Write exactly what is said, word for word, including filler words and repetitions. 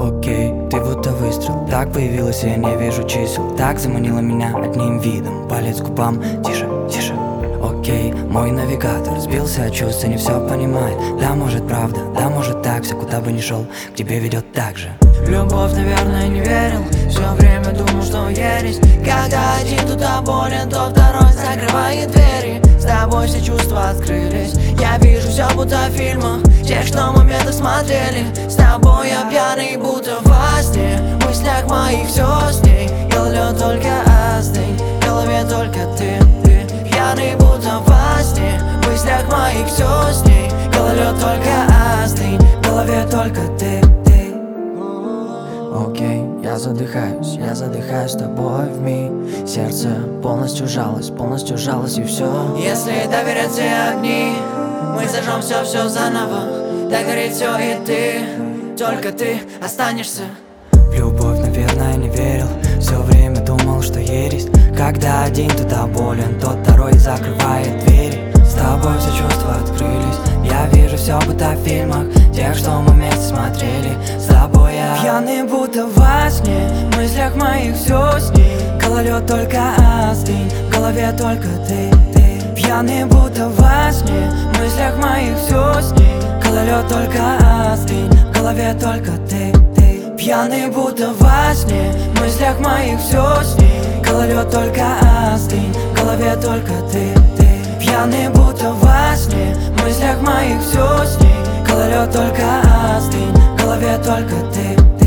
Окей, ты будто выстрел. Так появилась, я не вижу чисел. Так заманила меня одним видом. Палец к губам, тише, тише. Окей, мой навигатор сбился от чувств и не все понимает. Да, может правда, да, может так. Все, куда бы ни шел, к тебе ведет так же. В любовь, наверное, не верил. Все время думал, что ересь. Когда один туда болен, то второй закрывает двери. С тобой все чувства открылись. Я вижу все будто в фильмах, тех, что моменты смотрели. С тобой я пьяный, будто во сне. В мыслях моих все с ней. Говорю только остынь, в голове только ты, ты. Пьяный, будто во сне. В мыслях моих все с ней. Говорю только остынь, в голове только ты, ты. Окей, я задыхаюсь, я задыхаюсь с тобой в миг. Сердце полностью жалось, полностью жалось и все. Если доверять все огни, мы зажжем все, все заново. Так горит все и ты, только ты останешься. В любовь, наверное, не верил. Все время думал, что ересь. Когда один туда болен, тот второй закрывает двери. С тобой все чувства открылись. Я вижу все будто в фильмах, тех, что мы вместе смотрели. С тобой я пьяный, будто во сне. В мыслях моих все с ней. Гололед только остынь, в голове только ты, ты. Пьяный, будто во сне. В мыслях моих все с ней. Гололед только остынь, в голове только ты, ты. Пьяный, будто во сне. В мыслях моих все с ней. Гололед только остынь, в голове только ты, ты. Пьяный, будто во сне. В мыслях моих все с ней. Гололед только остынь, в голове только ты, ты.